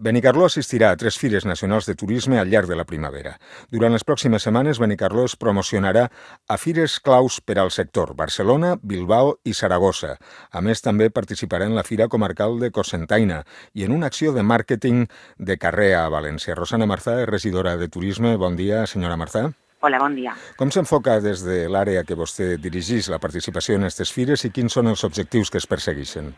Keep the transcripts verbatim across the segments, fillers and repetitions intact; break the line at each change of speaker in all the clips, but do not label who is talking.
Benicarló assistirà a tres fires nacionals de turisme al llarg de la primavera. Durant les pròximes setmanes, Benicarló es promocionarà a fires claus per al sector: Barcelona, Bilbao i Saragossa. A més, també participarà en la Fira Comarcal de Cocentaina i en una acció de màrqueting de carrer a València. Rosana Marzà és regidora de Turisme. Bon dia, senyora Marzà.
Hola, bon dia.
Com s'enfoca des de l'àrea que vostè dirigeix la participació en aquestes fires i quins són els objectius que es persegueixen?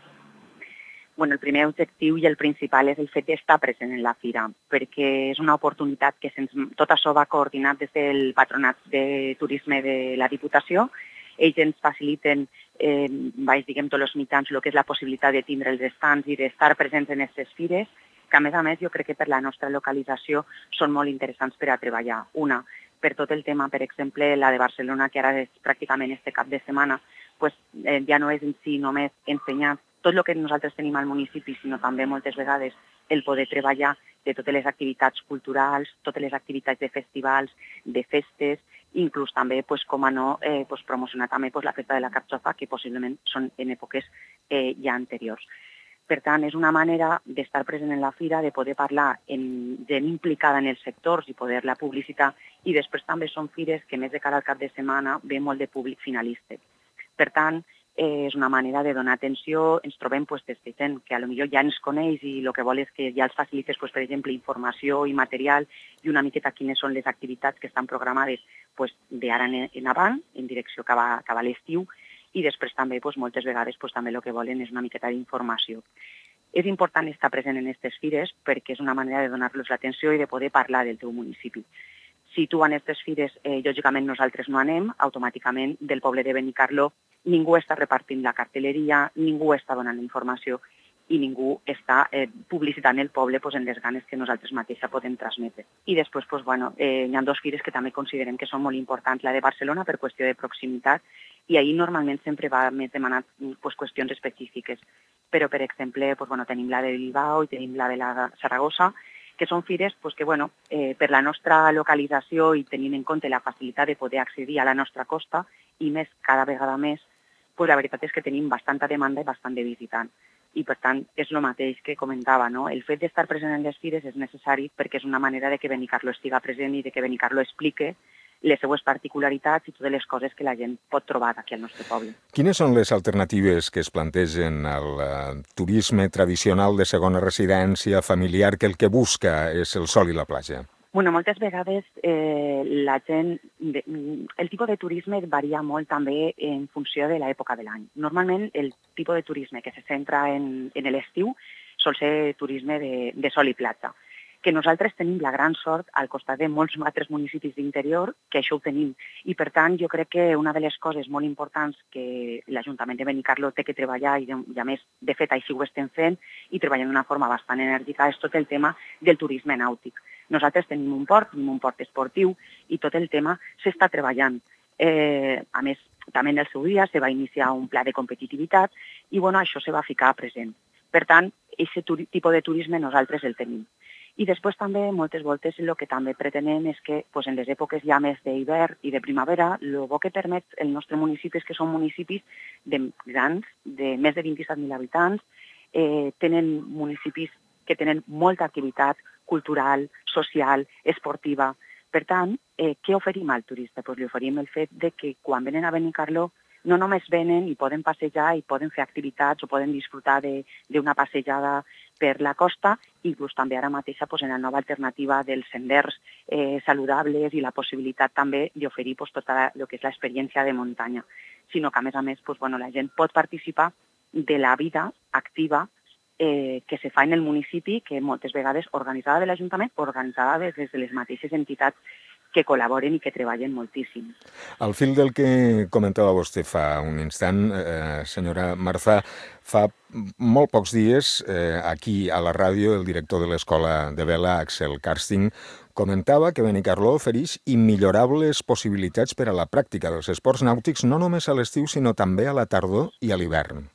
Bueno, el primer objectiu i el principal és el fet d'estar present en la fira, perquè és una oportunitat que sens, tot això va coordinat des del Patronat de Turisme de la Diputació. Ells ens faciliten, eh, baix, diguem, tots els mitjans, el que és la possibilitat de tindre els estants i d'estar presents en aquestes fires, que a més a més jo crec que per la nostra localització són molt interessants per a treballar. Una, per tot el tema, per exemple, la de Barcelona, que ara és pràcticament este cap de setmana, pues, eh, ja no és en si només ensenyar tot el que nosaltres tenim al municipi, sinó també moltes vegades el poder treballar de totes les activitats culturals, totes les activitats de festivals, de festes, inclús també, pues, com a no, eh, pues, promocionar també pues, la festa de la carxofa, que possiblement són en èpoques eh, ja anteriors. Per tant, és una manera d'estar present en la fira, de poder parlar amb gent implicada en els sectors i poder-la publicitar, i després també són fires que més de cara al cap de setmana ve molt de públic finalista. Per tant, eh, és una manera de donar atenció. Ens trobem pues, des de gent que potser ja ens coneix i el que vol és que ja els facilites, pues, per exemple, informació i material i una miqueta quines són les activitats que estan programades pues, d'ara en avant, en direcció cap a, cap a l'estiu, i després també pues, moltes vegades pues, també el que volen és una miqueta d'informació. És important estar present en aquestes fires perquè és una manera de donar-los l'atenció i de poder parlar del teu municipi. Si tu en aquestes fires, eh, lògicament nosaltres no anem, automàticament del poble de Benicarló ningú està repartint la cartelleria, ningú està donant informació i ningú està eh, publicitant el poble pues, en les ganes que nosaltres mateixa podem transmetre. I després pues, bueno, eh, hi ha dues fires que també considerem que són molt importants, la de Barcelona per qüestió de proximitat, i ahir normalment sempre va més demanat pues, qüestions específiques. Però, per exemple, pues, bueno, tenim la de Bilbao i tenim la de la Saragossa, que són fires pues, que bueno, eh, per la nostra localització i tenint en compte la facilitat de poder accedir a la nostra costa, i més cada vegada més, pues, la veritat és que tenim bastanta demanda i bastant de visitant. I per tant és el mateix que comentava, no? El fet d'estar present en les fires és necessari perquè és una manera de que Benicarló estiga present i de que Benicarló explique les seues particularitats i totes les coses que la gent pot trobar aquí al nostre poble.
Quines són les alternatives que es plantegen al uh, turisme tradicional de segona residència familiar, que el que busca és el sol i la platja?
Bueno, moltes vegades eh, la gent, de, el tipus de turisme varia molt també en funció de l'època de l'any. Normalment el tipus de turisme que se centra en, en l'estiu sol ser turisme de, de sol i platja, que nosaltres tenim la gran sort al costat de molts altres municipis d'interior que això ho tenim. I per tant jo crec que una de les coses molt importants que l'Ajuntament de Benicarló té que treballar, i, de, i a més de fet així ho estem fent i treballant d'una forma bastant enèrgica, és tot el tema del turisme nàutic. Nosaltres tenim un port, tenim un port esportiu i tot el tema s'està treballant. Eh, a més, també en el seu dia se va iniciar un pla de competitivitat i bueno, això se va ficar present. Per tant, aquest tipus de turisme nosaltres el tenim. I després també, moltes voltes, el que també pretenem és que pues, en les èpoques ja més d'hivern i de primavera, el bo que permet el nostre municipi és que són municipis de grans, de més de vint-i-set mil habitants, eh, tenen municipis que tenen molta activitat cultural, social, esportiva. Per tant, eh, què oferim al turista? Pues li oferim el fet de que quan venen a Benicarló no només venen i poden passejar i poden fer activitats o poden disfrutar d'una passejada per la costa, inclús també ara mateixa pues, en la nova alternativa dels senders eh, saludables i la possibilitat també d'oferir pues, tota el que és l'experiència de muntanya, sinó que a més a més pues, bueno, la gent pot participar de la vida activa eh, que se fa en el municipi, que moltes vegades organitzada de l'Ajuntament o organitzada des de les mateixes entitats que col·laboren i que treballen moltíssim.
Al fil del que comentava vostè fa un instant, eh, senyora Marzà, fa molt pocs dies, eh, aquí a la ràdio, el director de l'Escola de Vela, Axel Karsting, comentava que Benicarló ofereix immillorables possibilitats per a la pràctica dels esports nàutics, no només a l'estiu, sinó també a la tardor i a l'hivern.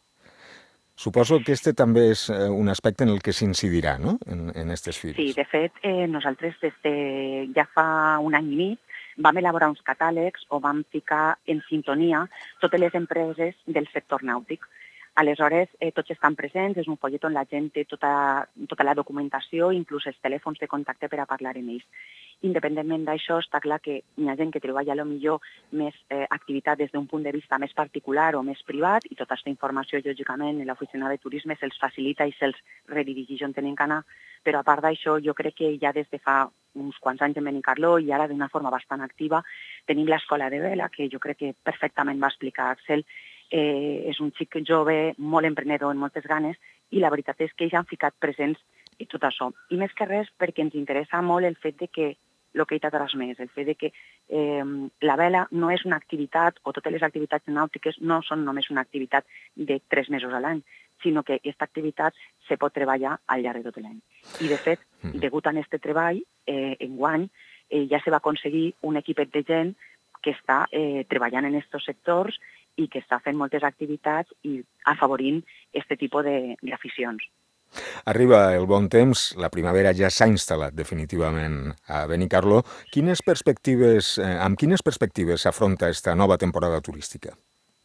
Suposo que este també és un aspecte en el que s'incidirà, no?, en aquestes fires.
Sí, de fet, eh, nosaltres des de ja fa un any i mig vam elaborar uns catàlegs o vam ficar en sintonia totes les empreses del sector nàutic. Aleshores, eh, tots estan presents, és un follet on la gent té tota, tota la documentació, inclús els telèfons de contacte per a parlar amb ells. Independentment d'això, està clar que hi ha gent que treballa a lo millor més eh, activitat des d'un punt de vista més particular o més privat, i tota aquesta informació, lògicament, l'oficina de turisme se'ls facilita i se'ls redirigeix on tenen que anar, però a part d'això, jo crec que ja des de fa uns quants anys en Benicarló i ara d'una forma bastant activa, tenim l'escola de vela, que jo crec que perfectament va explicar Axel. Eh, és un xic jove, molt emprenedor, amb moltes ganes, i la veritat és que ells han ficat presents i tot això. I més que res perquè ens interessa molt el fet de que el que he dit transmès, el fet de que eh, la vela no és una activitat, o totes les activitats nàutiques no són només una activitat de tres mesos a l'any, sinó que aquesta activitat se pot treballar al llarg de tot l'any. I, de fet, degut a aquest treball, eh, enguany eh, ja se va aconseguir un equipet de gent que està eh, treballant en aquests sectors i que està fent moltes activitats i afavorint aquest tipus d'aficions.
Arriba el bon temps, la primavera ja s'ha instal·lat definitivament a Benicarló. Quines perspectives, eh, amb quines perspectives s'afronta aquesta nova temporada turística?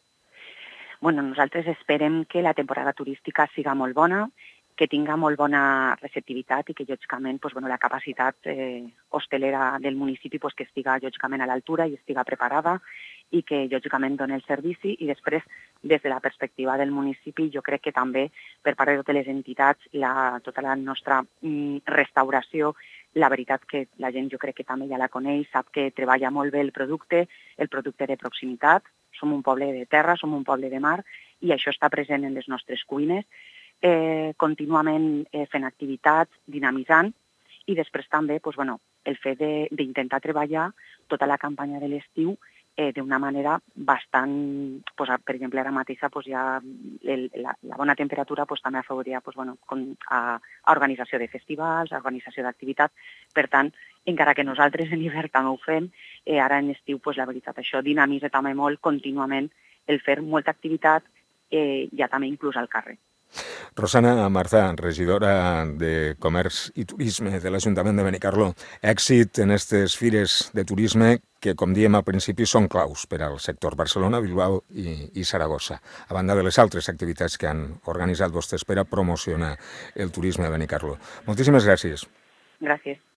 Bueno, nosaltres esperem que la temporada turística siga molt bona, que tinga molt bona receptivitat i que, lògicament, pues, bueno, la capacitat eh, hostelera del municipi pues, que estiga, lògicament, a l'altura i estiga preparada i que, lògicament, doni el servici. I després, des de la perspectiva del municipi, jo crec que també, per part de totes les entitats, la, tota la nostra mm, restauració, la veritat que la gent jo crec que també ja la coneix, sap que treballa molt bé el producte, el producte de proximitat. Som un poble de terra, som un poble de mar, i això està present en les nostres cuines. Eh, contínuament eh, fent activitats, dinamitzant, i després també pues, bueno, el fet d'intentar treballar tota la campanya de l'estiu eh, d'una manera bastant, pues, per exemple, ara mateix pues, ja el, la, la bona temperatura pues, també afavoria pues, bueno, con, a, a organització de festivals, a organització d'activitats. Per tant, encara que nosaltres en hivern també ho fem, eh, ara en estiu, pues, la veritat, això dinamitza també molt contínuament el fer molta activitat, eh, ja també inclús al carrer.
Rosana Marzà, regidora de Comerç i Turisme de l'Ajuntament de Benicarló. Èxit en aquestes fires de turisme que, com diem al principi, són claus per al sector Barcelona, Bilbao i, i Saragossa, a banda de les altres activitats que han organitzat vostès per a promocionar el turisme a Benicarló. Moltíssimes gràcies.
Gràcies.